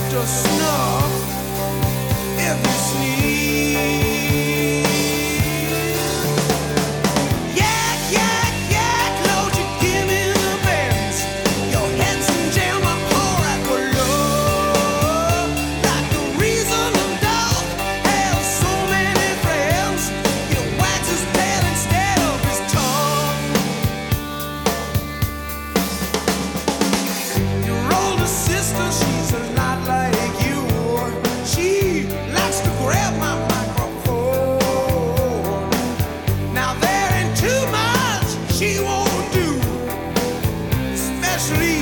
extra snuff if you sneeze. Yak, yak, yak, Lord, you give me the bends. Your Henson jam, I'm poor at below. Like the reasoning dog has so many friends. You wax his tail instead of his tongue. Your older sister, she's a lot like you. She likes to grab my microphone. Now there ain't too much she won't do, especially